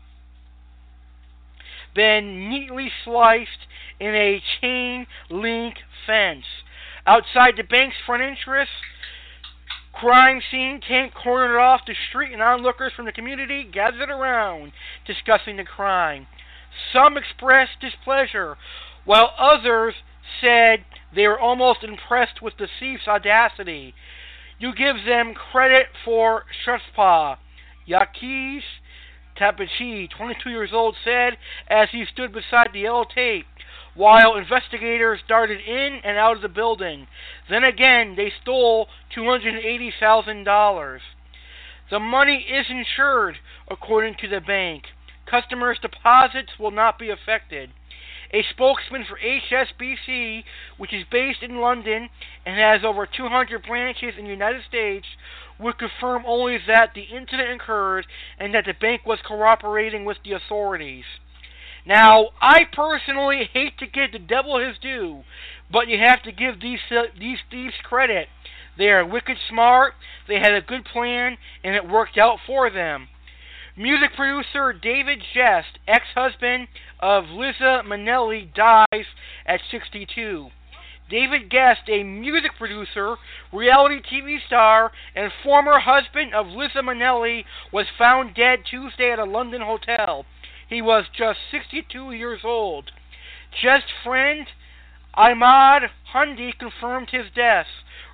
been neatly sliced in a chain link fence. Outside the bank's front entrance, crime scene tank cornered off the street, and onlookers from the community gathered around, discussing the crime. Some expressed displeasure, while others said they were almost impressed with the thief's audacity. You give them credit for chutzpah. Yaquis Tabachi, 22 years old, said as he stood beside the yellow tape, while investigators darted in and out of the building. Then again, they stole $280,000. The money is insured, according to the bank. Customers' deposits will not be affected. A spokesman for HSBC, which is based in London and has over 200 branches in the United States, would confirm only that the incident occurred and that the bank was cooperating with the authorities. Now, I personally hate to give the devil his due, but you have to give these thieves credit. They are wicked smart, they had a good plan, and it worked out for them. Music producer David Gest, ex-husband of Liza Minnelli, dies at 62. David Gest, a music producer, reality TV star, and former husband of Liza Minnelli, was found dead Tuesday at a London hotel. He was just 62 years old. Gest's friend Ahmad Hundi confirmed his death.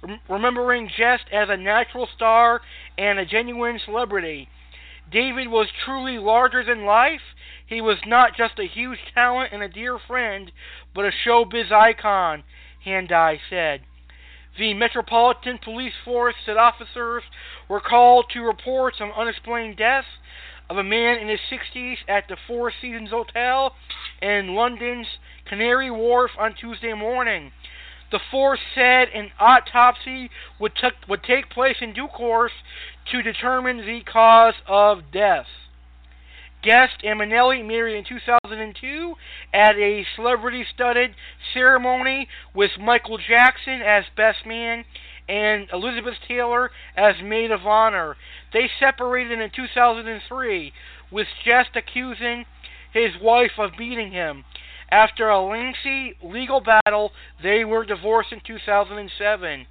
remembering Jest as a natural star and a genuine celebrity. David was truly larger than life. He was not just a huge talent and a dear friend, but a showbiz icon, Handai said. The Metropolitan Police Force said officers were called to report some unexplained deaths of a man in his 60s at the Four Seasons Hotel in London's Canary Wharf on Tuesday morning. The force said an autopsy would take place in due course to determine the cause of death. Guest and Minnelli married in 2002 at a celebrity-studded ceremony with Michael Jackson as best man and Elizabeth Taylor as maid of honor. They separated in 2003, with Jest accusing his wife of beating him. After a lengthy legal battle, they were divorced in 2007.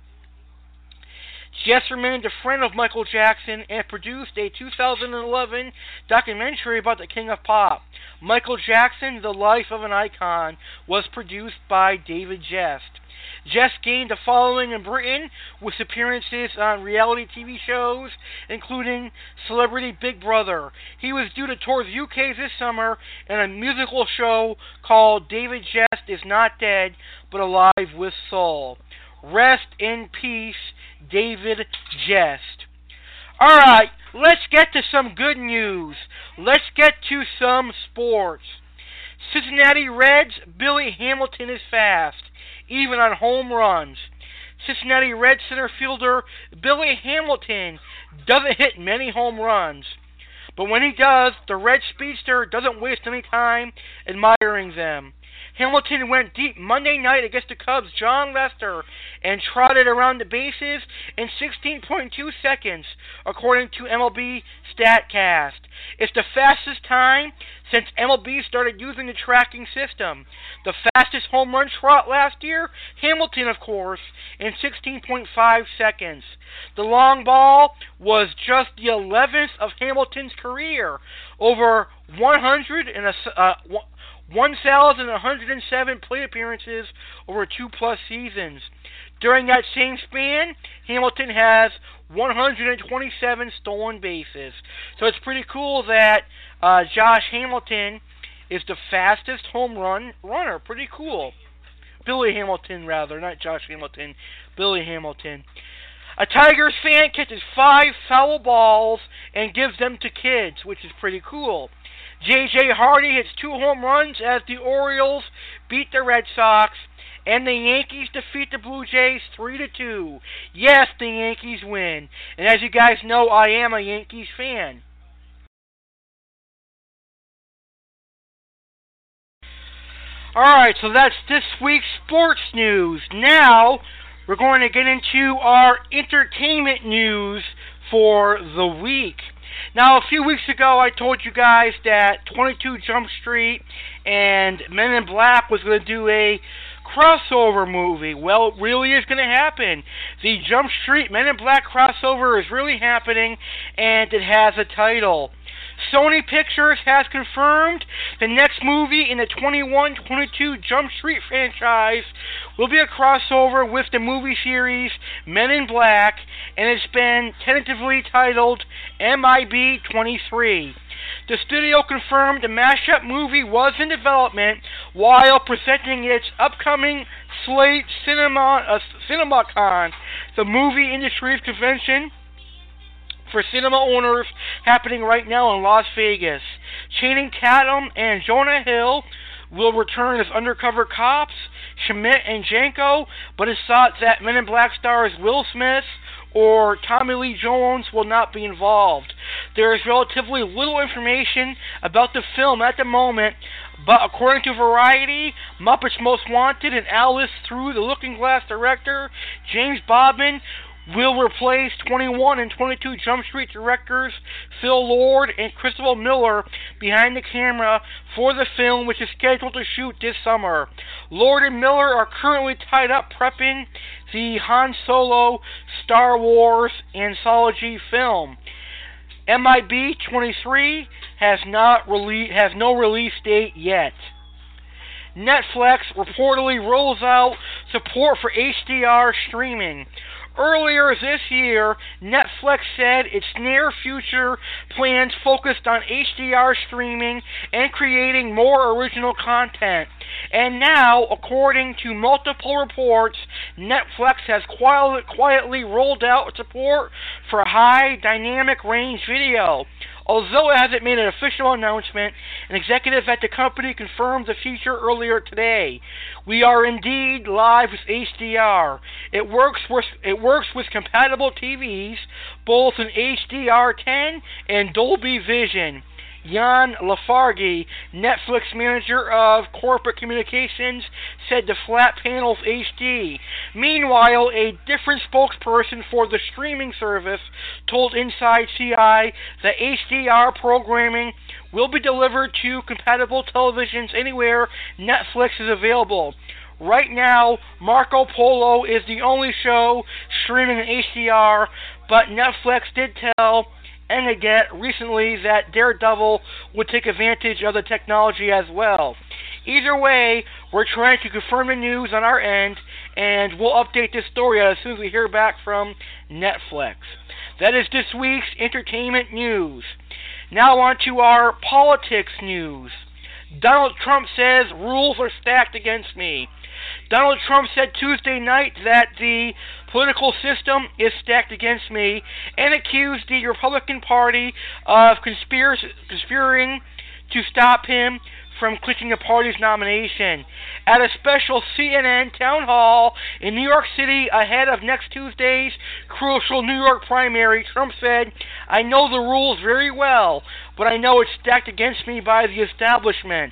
Jest remained a friend of Michael Jackson and produced a 2011 documentary about the King of Pop. Michael Jackson, The Life of an Icon, was produced by David Jest. Jest gained a following in Britain with appearances on reality TV shows, including Celebrity Big Brother. He was due to tour the UK this summer in a musical show called David Jest is Not Dead, but Alive with Soul. Rest in peace, David Jest. Alright, let's get to some good news. Let's get to some sports. Cincinnati Reds' Billy Hamilton is fast, even on home runs. Cincinnati Reds center fielder Billy Hamilton doesn't hit many home runs, but when he does, the Red speedster doesn't waste any time admiring them. Hamilton went deep Monday night against the Cubs' John Lester and trotted around the bases in 16.2 seconds, according to MLB StatCast. It's the fastest time since MLB started using the tracking system. The fastest home run trot last year, Hamilton, of course, in 16.5 seconds. The long ball was just the 11th of Hamilton's career, over 1,107 plate appearances over 2+ seasons. During that same span, Hamilton has 127 stolen bases. So it's pretty cool that Josh Hamilton is the fastest home run runner. Pretty cool. Billy Hamilton, rather, not Josh Hamilton. Billy Hamilton. A Tigers fan catches 5 foul balls and gives them to kids, which is pretty cool. J.J. Hardy hits 2 home runs as the Orioles beat the Red Sox, and the Yankees defeat the Blue Jays 3-2. Yes, the Yankees win. And as you guys know, I am a Yankees fan. Alright, so that's this week's sports news. Now, we're going to get into our entertainment news for the week. Now, a few weeks ago, I told you guys that 22 Jump Street and Men in Black was going to do a crossover movie. Well, it really is going to happen. The Jump Street Men in Black crossover is really happening, and it has a title. Sony Pictures has confirmed the next movie in the 21-22 Jump Street franchise will be a crossover with the movie series Men in Black, and it's been tentatively titled MIB-23. The studio confirmed the mashup movie was in development while presenting its upcoming Slate CinemaCon, the movie industry's convention for cinema owners happening right now in Las Vegas. Channing Tatum and Jonah Hill will return as undercover cops, Schmidt and Janko, but it's thought that Men in Black stars Will Smith or Tommy Lee Jones will not be involved. There is relatively little information about the film at the moment, but according to Variety, Muppets Most Wanted and Alice Through the Looking Glass director James Bodman will replace 21 and 22 Jump Street directors Phil Lord and Christopher Miller behind the camera for the film, which is scheduled to shoot this summer. Lord and Miller are currently tied up prepping the Han Solo Star Wars anthology film. MIB-23 has no release date yet. Netflix reportedly rolls out support for HDR streaming. Earlier this year, Netflix said its near future plans focused on HDR streaming and creating more original content. And now, according to multiple reports, Netflix has quietly rolled out support for high dynamic range video. Although it hasn't made an official announcement, an executive at the company confirmed the feature earlier today. We are indeed live with HDR. It works with compatible TVs, both in HDR10 and Dolby Vision. Jan Lafargue, Netflix manager of corporate communications, said the flat panel's HD. Meanwhile, a different spokesperson for the streaming service told Inside CI that HDR programming will be delivered to compatible televisions anywhere Netflix is available. Right now, Marco Polo is the only show streaming in HDR, but Netflix did tell Engadget recently that Daredevil would take advantage of the technology as well. Either way, we're trying to confirm the news on our end, and we'll update this story as soon as we hear back from Netflix. That is this week's entertainment news. Now on to our politics news. Donald Trump says rules are stacked against me. Donald Trump said Tuesday night that the political system is stacked against me and accused the Republican Party of conspiring to stop him from clinching the party's nomination. At a special CNN town hall in New York City ahead of next Tuesday's crucial New York primary, Trump said, "I know the rules very well, but I know it's stacked against me by the establishment."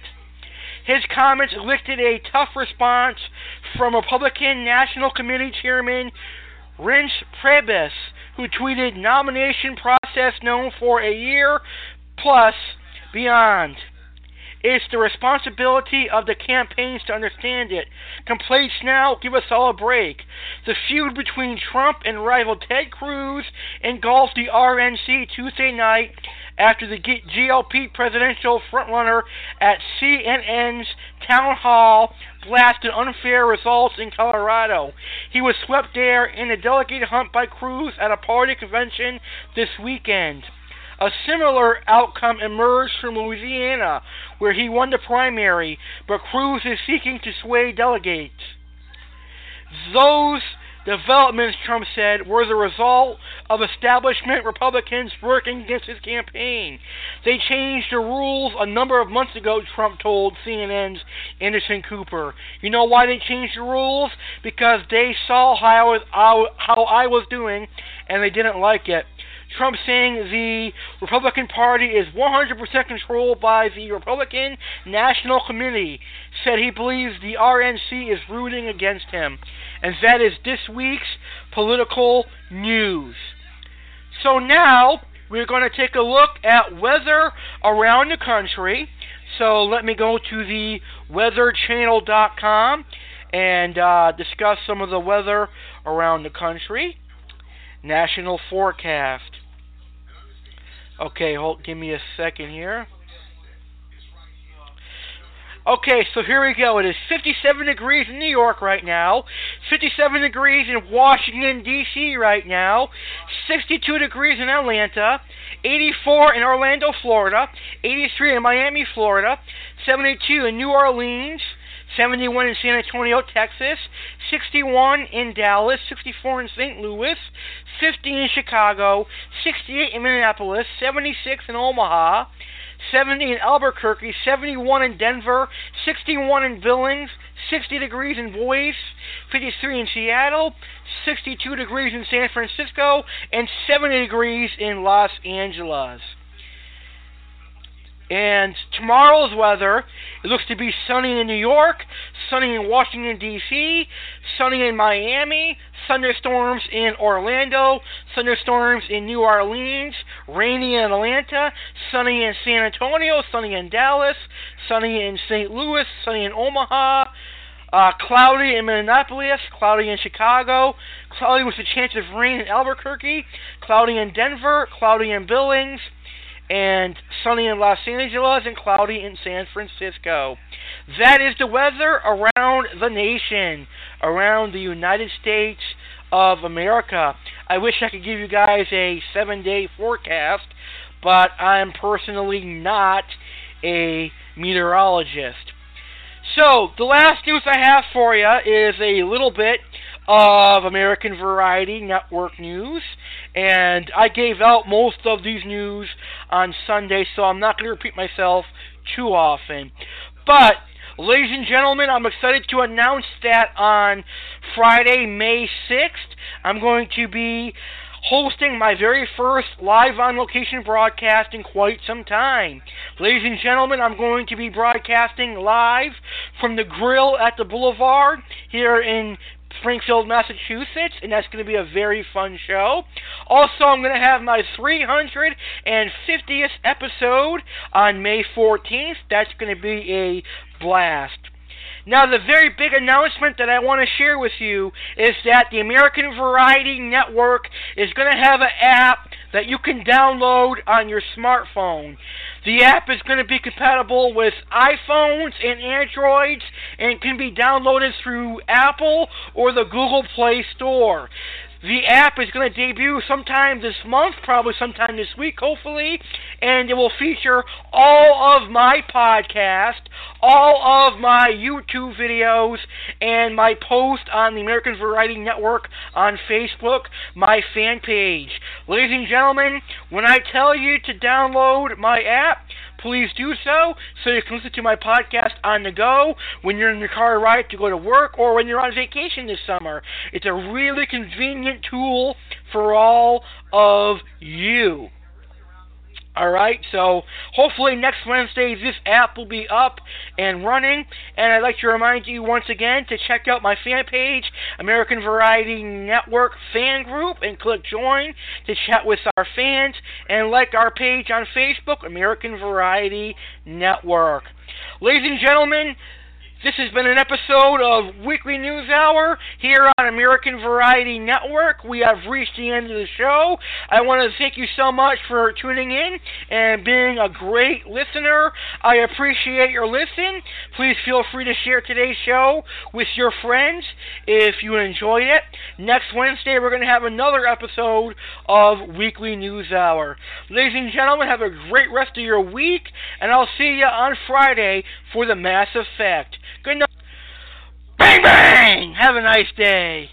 His comments elicited a tough response from Republican National Committee Chairman Reince Priebus, who tweeted, "Nomination process known for a year plus beyond. It's the responsibility of the campaigns to understand it. Complaints now, give us all a break." The feud between Trump and rival Ted Cruz engulfed the RNC Tuesday night after the GOP presidential frontrunner at CNN's town hall blasted unfair results in Colorado. He was swept there in a delegate hunt by Cruz at a party convention this weekend. A similar outcome emerged from Louisiana, where he won the primary, but Cruz is seeking to sway delegates. Those developments, Trump said, were the result of establishment Republicans working against his campaign. They changed the rules a number of months ago, Trump told CNN's Anderson Cooper. You know why they changed the rules? Because they saw how I was doing, and they didn't like it. Trump saying the Republican Party is 100% controlled by the Republican National Committee, said he believes the RNC is rooting against him. And that is this week's political news. So now, we're going to take a look at weather around the country. So let me go to the weatherchannel.com and discuss some of the weather around the country. National forecast. Okay, give me a second here. Okay, so here we go. It is 57 degrees in New York right now, 57 degrees in Washington, D.C. right now, 62 degrees in Atlanta, 84 in Orlando, Florida, 83 in Miami, Florida, 72 in New Orleans, 71 in San Antonio, Texas, 61 in Dallas, 64 in St. Louis, 50 in Chicago, 68 in Minneapolis, 76 in Omaha, 70 in Albuquerque, 71 in Denver, 61 in Billings, 60 degrees in Boise, 53 in Seattle, 62 degrees in San Francisco, and 70 degrees in Los Angeles. And tomorrow's weather, it looks to be sunny in New York, sunny in Washington, D.C., sunny in Miami, thunderstorms in Orlando, thunderstorms in New Orleans, rainy in Atlanta, sunny in San Antonio, sunny in Dallas, sunny in St. Louis, sunny in Omaha, cloudy in Minneapolis, cloudy in Chicago, cloudy with a chance of rain in Albuquerque, cloudy in Denver, cloudy in Billings, and sunny in Los Angeles, and cloudy in San Francisco. That is the weather around the nation, around the United States of America. I wish I could give you guys a 7-day forecast, but I'm personally not a meteorologist. So, the last news I have for you is a little bit of American Variety Network news, and I gave out most of these news on Sunday, so I'm not going to repeat myself too often. But, ladies and gentlemen, I'm excited to announce that on Friday, May 6th, I'm going to be hosting my very first live on location broadcast in quite some time. Ladies and gentlemen, I'm going to be broadcasting live from the Grill at the Boulevard here in Springfield, Massachusetts, and that's going to be a very fun show. Also, I'm going to have my 350th episode on May 14th. That's going to be a blast. Now, the very big announcement that I want to share with you is that the American Variety Network is going to have an app that you can download on your smartphone. The app is going to be compatible with iPhones and Androids and can be downloaded through Apple or the Google Play Store. The app is going to debut sometime this month, probably sometime this week, hopefully, and it will feature all of my podcasts, all of my YouTube videos, and my post on the American Variety Network on Facebook, my fan page. Ladies and gentlemen, when I tell you to download my app, please do so you can listen to my podcast on the go when you're in your car ride to go to work or when you're on vacation this summer. It's a really convenient tool for all of you. Alright, so hopefully next Wednesday this app will be up and running, and I'd like to remind you once again to check out my fan page, American Variety Network Fan Group, and click join to chat with our fans, and like our page on Facebook, American Variety Network. Ladies and gentlemen, this has been an episode of Weekly News Hour here on American Variety Network. We have reached the end of the show. I want to thank you so much for tuning in and being a great listener. I appreciate your listen. Please feel free to share today's show with your friends if you enjoyed it. Next Wednesday, we're going to have another episode of Weekly News Hour. Ladies and gentlemen, have a great rest of your week, and I'll see you on Friday for the Mass Effect. Good night. Bang, bang! Have a nice day.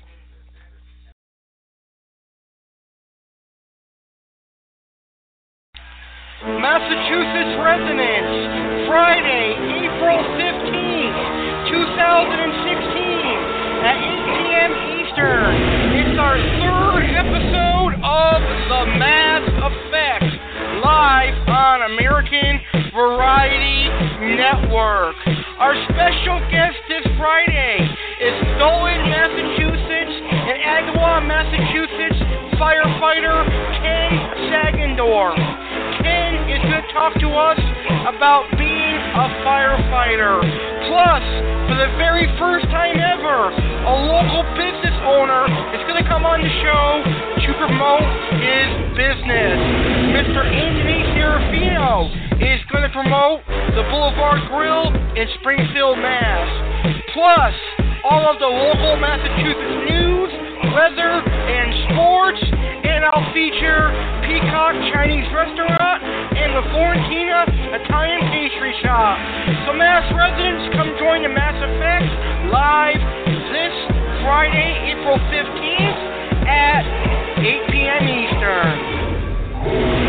Massachusetts residents, Friday, April 15th, 2016, at 8 p.m. Eastern. It's our third episode of The Mass Effect, live on American Variety Network. Our special guest this Friday is Nolan, Massachusetts, and Agawam, Massachusetts firefighter Ken Sagendorf. Ken is going to talk to us about being a firefighter. Plus, for the very first time ever, a local business owner is going to come on the show to promote his business. Mr. Anthony Serafino is going to promote the Boulevard Grill in Springfield, Mass. Plus, all of the local Massachusetts news, weather, and sports, and I'll feature Peacock Chinese Restaurant and the Florentina Italian Pastry Shop. So Mass residents, come join the Mass Effect live this Friday, April 15th at 8 p.m. Eastern.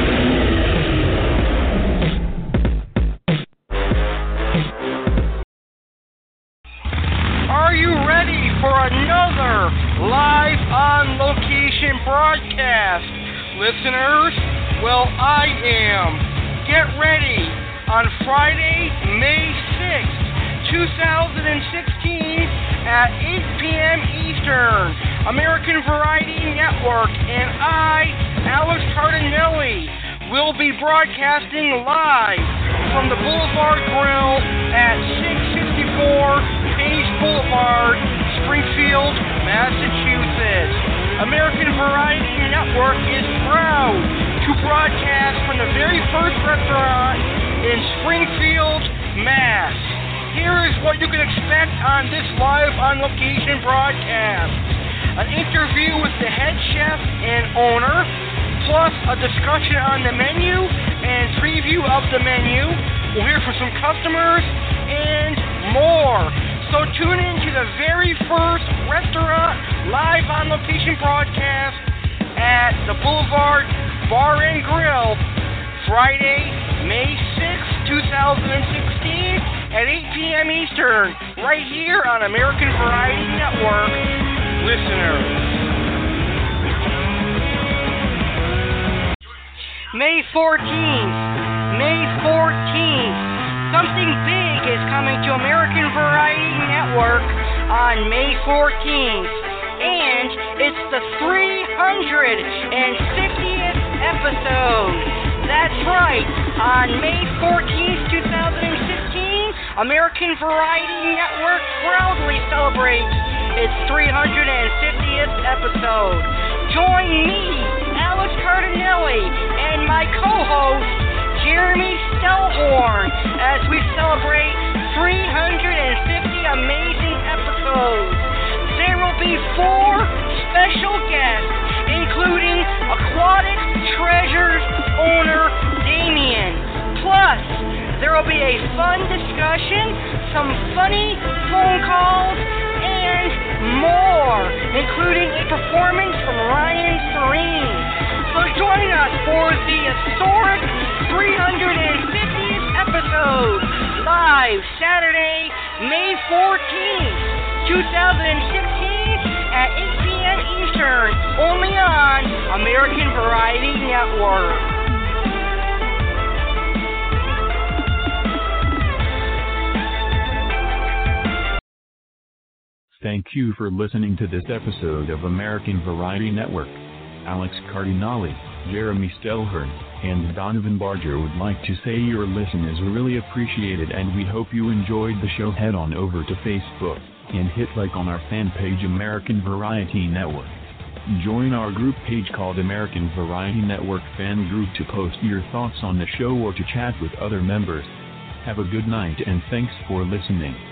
Are you ready for another live on location broadcast? Listeners, well, I am. Get ready on Friday, May 6th, 2016 at 8 p.m. Eastern. American Variety Network and I, Alex Cardinelli, will be broadcasting live from the Boulevard Grill at 664 Page Boulevard, Springfield, Massachusetts. American Variety Network is proud to broadcast from the very first restaurant in Springfield, Mass. Here is what you can expect on this live on location broadcast. an interview with the head chef and owner, plus a discussion on the menu and preview of the menu. We'll hear from some customers and more. So tune in to the very first restaurant live on location broadcast at the Boulevard Bar and Grill, Friday, May 6, 2016 at 8 p.m. Eastern, right here on American Variety Network. Listeners. May 14th, something big is coming to American Variety Network on May 14th, and it's the 350th episode. That's right, on May 14th, 2016, American Variety Network proudly celebrates its 350th episode. Join me, Alex Cardinelli, and my co-host, Jeremy Stellhorn, as we celebrate 350 amazing episodes. There will be 4 special guests, including Aquatic Treasures owner Damien. Plus, there will be a fun discussion, some funny phone calls, and more, including a performance from Ryan Serene. So join us for the historic 350th episode, live Saturday, May 14th, 2016 at 8 p.m. Eastern, only on American Variety Network. Thank you for listening to this episode of American Variety Network. Alex Cardinale, Jeremy Stellhorn, and Donovan Barger would like to say your listen is really appreciated, and we hope you enjoyed the show. Head on over to Facebook and hit like on our fan page American Variety Network. Join our group page called American Variety Network Fan Group to post your thoughts on the show or to chat with other members. Have a good night and thanks for listening.